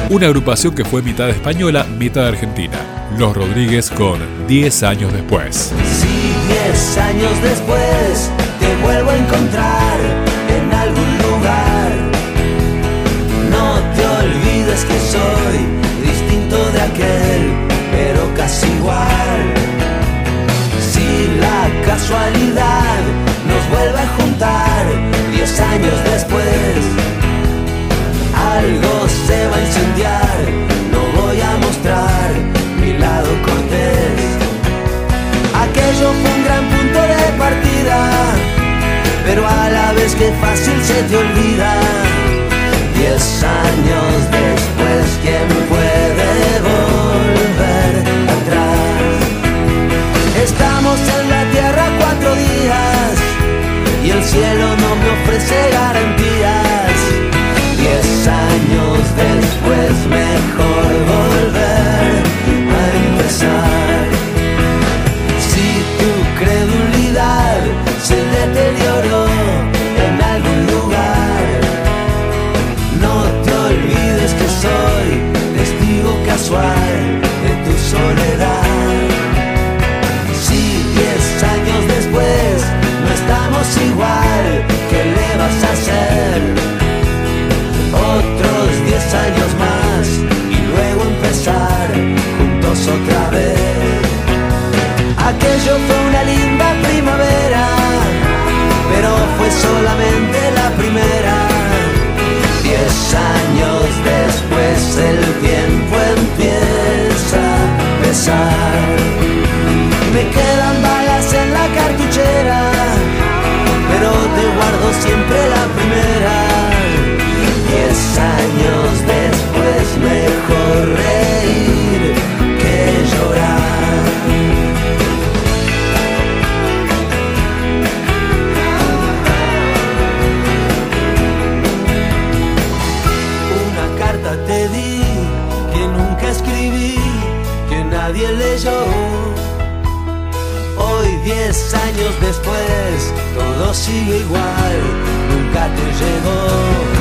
Una agrupación que fue mitad española, mitad argentina. Los Rodríguez con 10 años después. Si 10 años después te vuelvo a encontrar en algún lugar, no te olvides que soy distinto de aquel, pero casi igual. Si la casualidad nos vuelve a juntar 10 años después, algo se va a incendiar, no voy a mostrar mi lado cortés. Aquello fue un gran punto de partida, pero a la vez que fácil se te olvida. 10 años después, ¿quién puede volver atrás? Estamos en la tierra 4 días y el cielo no me ofrece garantías. 10 años después, mejor volver a empezar. Si tu credulidad se deterioró en algún lugar, no te olvides que soy testigo casual de tu soledad. Si 10 años después no estamos igual, ¿qué le vas a hacer? Otros 10 años más y luego empezar juntos otra vez. Aquello fue una linda primavera, pero fue solamente la primera. 10 años después el tiempo empieza a pesar. Me quedan balas en la cartuchera, pero te guardo siempre la primera. 10 años después, mejor reír que llorar. Una carta te di que nunca escribí, que nadie leyó. Hoy 10 años después, todo sigue igual, nunca te llegó.